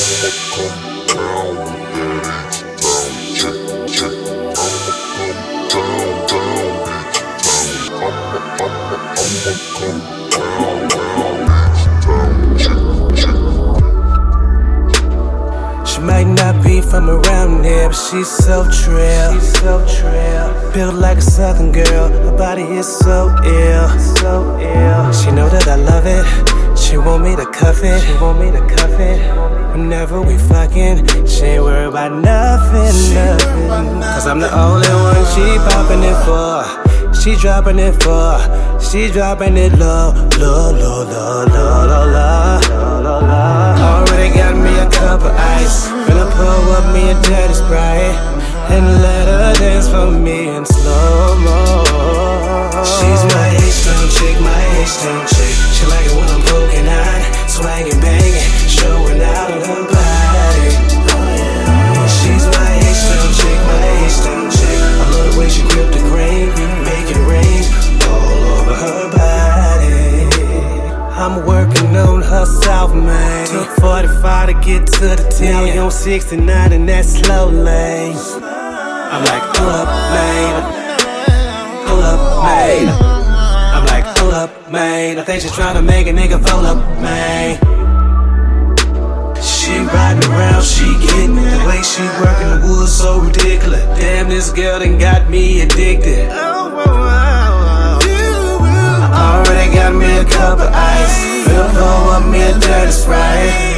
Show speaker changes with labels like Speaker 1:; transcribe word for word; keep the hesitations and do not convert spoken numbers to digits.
Speaker 1: She might not be from around here, but she's so trill. She's so trill. Built like a southern girl, her body is so ill, so ill. She know that I love it. She want me to cuff it. She want me to cuff it. Whenever we fucking, she ain't worried about nothing, nothing. Cause I'm the only one she popping it for. She dropping it for. She dropping it low, low, low, low, low, low, low, low, low. Already got me a cup of ice. Finna pull up me a dirty Sprite and let her dance for me in slow-mo. She's my H-Town chick, my H-Town chick. She like it when I'm poking out, swangin', bangin', showing out of her body. She's my H-Town chick, my H-Town chick. I love the way she grip the grain, make it rain all over her body. I'm working on her south, man. Took forty-five to get to the ten. Now we on sixty-nine in that slow lane. I'm like, hold up, man. Hold up, man. I'm like, hold up, man. I think she's trying to make a nigga fold up, man. She riding around, she getting it. The way she working the woods so ridiculous. Damn, this girl done got me addicted. Already got me a cup of ice. Finna pour up me a dirty Sprite